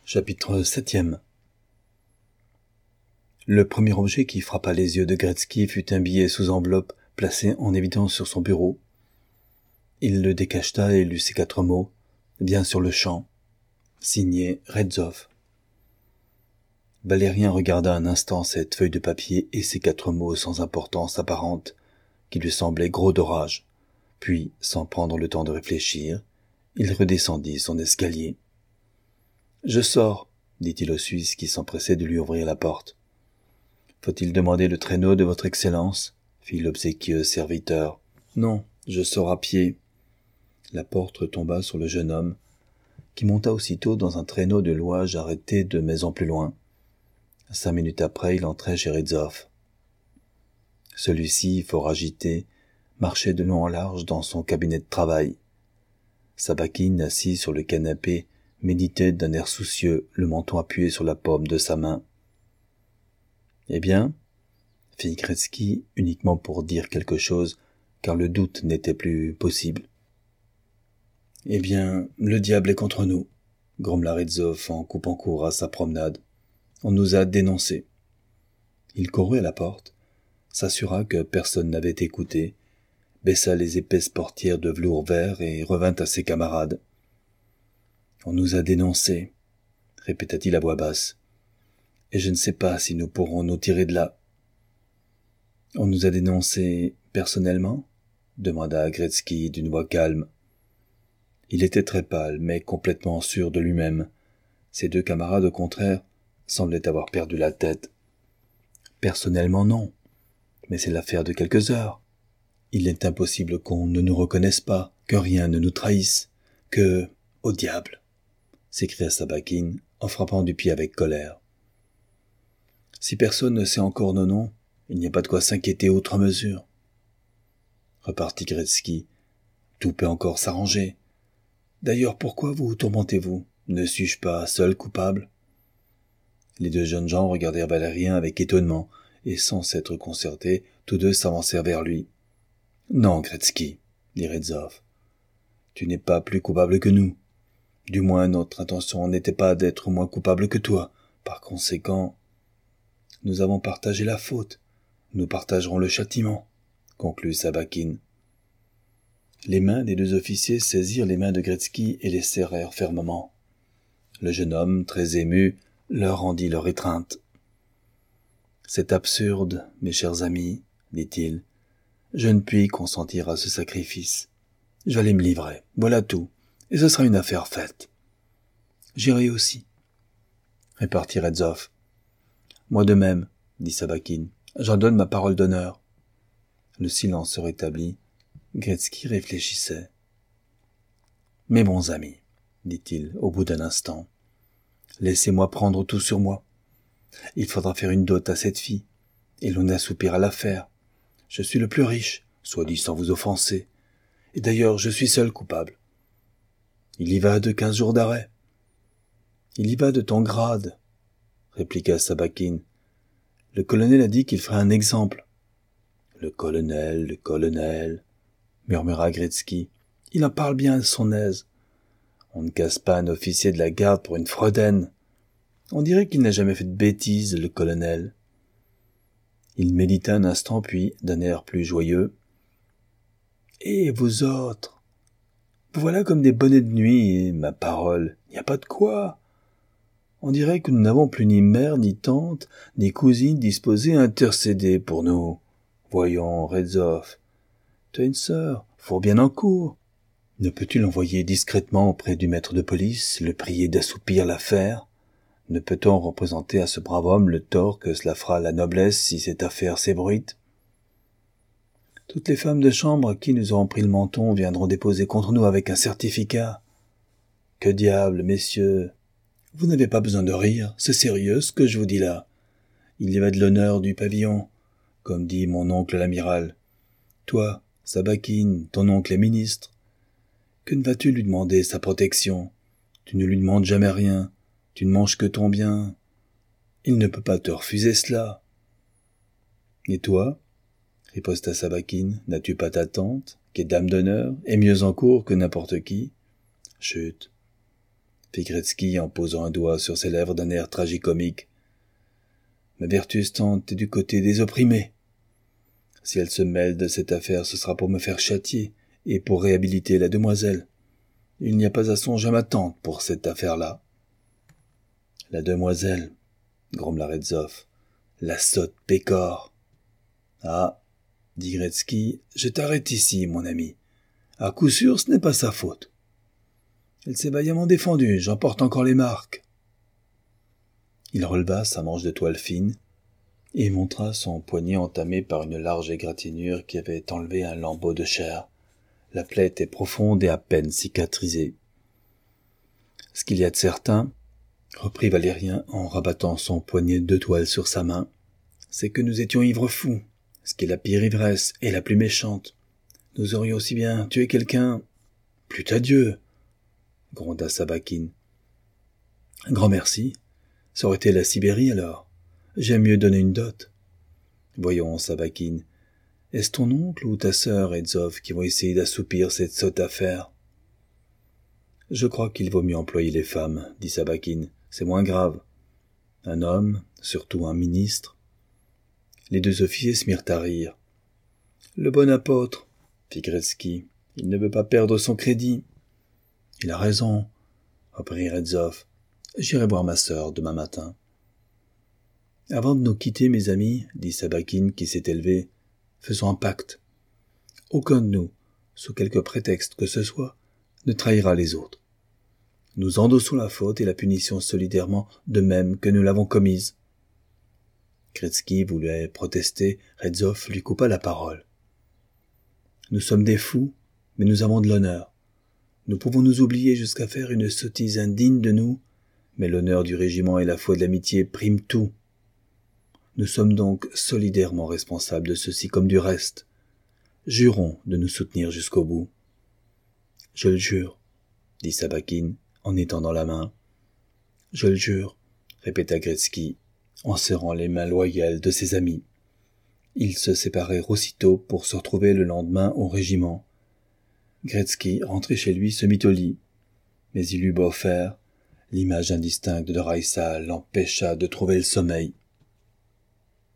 Chapitre 7. Le premier objet qui frappa les yeux de Gretzky fut un billet sous enveloppe placé en évidence sur son bureau. Il le décacheta et lut ces 4 mots, bien sur le champ, signé Redzov. Valérien regarda un instant cette feuille de papier et ces 4 mots sans importance apparente, qui lui semblaient gros d'orage. Puis, sans prendre le temps de réfléchir, il redescendit son escalier. « Je sors, » dit-il au Suisse qui s'empressait de lui ouvrir la porte. « Faut-il demander le traîneau de votre Excellence ?» fit l'obséquieux serviteur. « Non, je sors à pied. » La porte retomba sur le jeune homme, qui monta aussitôt dans un traîneau de louage arrêté 2 maisons plus loin. 5 minutes après, il entrait chez Redzov. Celui-ci, fort agité, marchait de long en large dans son cabinet de travail. Sabakine, assis sur le canapé, méditait d'un air soucieux, le menton appuyé sur la paume de sa main. « Eh bien ?» fit Gretzky, uniquement pour dire quelque chose, car le doute n'était plus possible. « Eh bien, le diable est contre nous, » grommela Redzov en coupant court à sa promenade. « On nous a dénoncés. » Il courut à la porte, s'assura que personne n'avait écouté, baissa les épaisses portières de velours vert et revint à ses camarades. « On nous a dénoncés, » répéta-t-il à voix basse, « et je ne sais pas si nous pourrons nous tirer de là. »« On nous a dénoncés personnellement ?» demanda Gretzky d'une voix calme. Il était très pâle, mais complètement sûr de lui-même. Ses 2 camarades, au contraire, semblaient avoir perdu la tête. « Personnellement, non, mais c'est l'affaire de quelques heures. Il est impossible qu'on ne nous reconnaisse pas, que rien ne nous trahisse, que... Au diable !» s'écria Sabakine, en frappant du pied avec colère. « Si personne ne sait encore nos noms, il n'y a pas de quoi s'inquiéter outre mesure. » Repartit Gretzky. « Tout peut encore s'arranger. D'ailleurs, pourquoi vous tourmentez-vous? Ne suis-je pas seul coupable ?» Les 2 jeunes gens regardèrent Valérien avec étonnement, et sans s'être concertés, tous 2 s'avancèrent vers lui. « Non, Gretzky, » dit Redzov, « tu n'es pas plus coupable que nous. Du moins, notre intention n'était pas d'être moins coupable que toi. Par conséquent, nous avons partagé la faute. Nous partagerons le châtiment, » conclut Sabakine. Les mains des 2 officiers saisirent les mains de Gretzky et les serrèrent fermement. Le jeune homme, très ému, leur rendit leur étreinte. « C'est absurde, mes chers amis, » dit-il. « Je ne puis consentir à ce sacrifice. J'allais me livrer, voilà tout, et ce sera une affaire faite. »« J'irai aussi, » répartit Redzov. « Moi de même, » dit Sabakine. « J'en donne ma parole d'honneur. » Le silence se rétablit. Gretzky réfléchissait. « Mes bons amis, » dit-il au bout d'un instant, « laissez-moi prendre tout sur moi. Il faudra faire une dot à cette fille, et l'on assoupira l'affaire. Je suis le plus riche, soit dit sans vous offenser, et d'ailleurs je suis seul coupable. Il y va de 15 jours d'arrêt. »« Il y va de ton grade, » répliqua Sabakine. « Le colonel a dit qu'il ferait un exemple. »« Le colonel, » murmura Gretzky. « Il en parle bien à son aise. On ne casse pas un officier de la garde pour une fredaine. On dirait qu'il n'a jamais fait de bêtises, le colonel. » Il médita un instant, puis, d'un air plus joyeux, « Et vous autres, vous voilà comme des bonnets de nuit, et, ma parole, il n'y a pas de quoi. On dirait que nous n'avons plus ni mère, ni tante, ni cousine disposée à intercéder pour nous. Voyons, Redzov, tu as une sœur, fort bien en cour. Ne peux-tu l'envoyer discrètement auprès du maître de police, le prier d'assoupir l'affaire? Ne peut-on représenter à ce brave homme le tort que cela fera à la noblesse si cette affaire s'ébruite? Toutes les femmes de chambre à qui nous aurons pris le menton viendront déposer contre nous avec un certificat. Que diable, messieurs! Vous n'avez pas besoin de rire, c'est sérieux ce que je vous dis là. Il y va de l'honneur du pavillon, comme dit mon oncle l'amiral. Toi, Sabakine, ton oncle est ministre. Que ne vas-tu lui demander sa protection? Tu ne lui demandes jamais rien, tu ne manges que ton bien. Il ne peut pas te refuser cela. Et toi, riposta Sabakine, n'as-tu pas ta tante, qui est dame d'honneur, et mieux en cour que n'importe qui? Chut. fit Gretzky en posant un doigt sur ses lèvres d'un air tragicomique. Ma vertueuse tante est du côté des opprimés. Si elle se mêle de cette affaire, ce sera pour me faire châtier et pour réhabiliter la demoiselle. Il n'y a pas à songer à ma tante pour cette affaire-là. La demoiselle, grommela Redzov, la sotte pécore. Ah, dit Gretzky, je t'arrête ici, mon ami. À coup sûr, ce n'est pas sa faute. Elle s'est vaillamment défendue, j'en porte encore les marques. Il releva sa manche de toile fine et montra son poignet entamé par une large égratignure qui avait enlevé un lambeau de chair. La plaie était profonde et à peine cicatrisée. Ce qu'il y a de certain, reprit Valérien en rabattant son poignet de toile sur sa main, c'est que nous étions ivres fous, ce qui est la pire ivresse et la plus méchante. Nous aurions aussi bien tué quelqu'un. Plût à Dieu, gronda Sabakine. Grand merci. Ça aurait été la Sibérie alors. J'aime mieux donner une dot. Voyons, Sabakine, est-ce ton oncle ou ta sœur, Redzov, qui vont essayer d'assoupir cette sotte affaire? Je crois qu'il vaut mieux employer les femmes, dit Sabakine. C'est moins grave. Un homme, surtout un ministre. Les deux officiers se mirent à rire. Le bon apôtre, fit Gretzky, il ne veut pas perdre son crédit. Il a raison, reprit Redzov. J'irai voir ma sœur demain matin. Avant de nous quitter, mes amis, dit Sabakine qui s'est élevé, faisons un pacte. Aucun de nous, sous quelque prétexte que ce soit, ne trahira les autres. Nous endossons la faute et la punition solidairement de même que nous l'avons commise. Gretzky voulait protester, Redzov lui coupa la parole. Nous sommes des fous, mais nous avons de l'honneur. Nous pouvons nous oublier jusqu'à faire une sottise indigne de nous, mais l'honneur du régiment et la foi de l'amitié priment tout. Nous sommes donc solidairement responsables de ceci comme du reste. Jurons de nous soutenir jusqu'au bout. Je le jure, dit Sabakine en étendant la main. Je le jure, répéta Gretzky en serrant les mains loyales de ses amis. Ils se séparèrent aussitôt pour se retrouver le lendemain au régiment. Gretzky, rentré chez lui, se mit au lit. Mais il eut beau faire, l'image indistincte de Raïssa l'empêcha de trouver le sommeil.